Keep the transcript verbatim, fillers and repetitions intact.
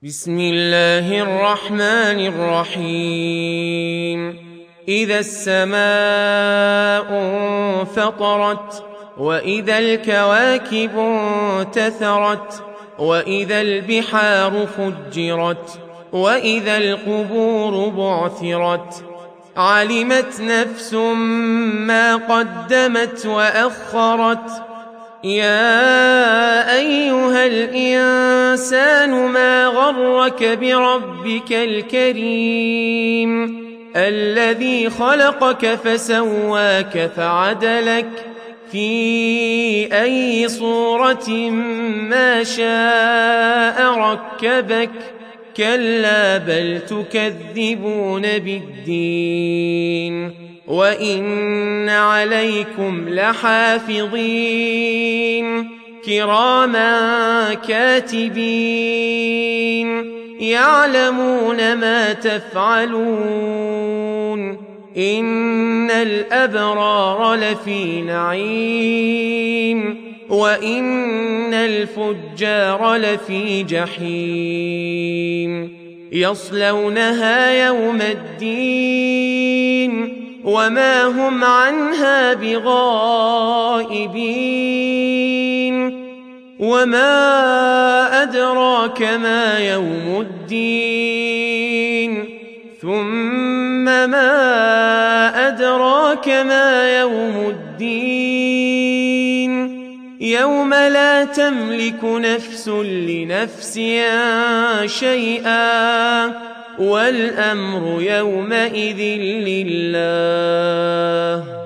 بسم الله الرحمن الرحيم إذا السماء انفطرت وإذا الكواكب انتثرت وإذا البحار فجرت وإذا القبور بعثرت علمت نفس ما قدمت وأخرت يا أيها الإنسان ما غرك بربك الكريم الذي خلقك فسواك فعدلك في أي صورة ما شاء ركبك كلا بل تكذبون بالدين وإن عليكم لحافظين كراما كاتبين يعلمون ما تفعلون إن الأبرار لفي نعيم وإن الفجار لفي جحيم يصلونها يوم الدين وما هم عنها بغائبين وما أدراك ما يوم الدين ثم ما أدراك ما يوم الدين يوم لا تملك نفس لنفس شيئا والأمر يومئذ لله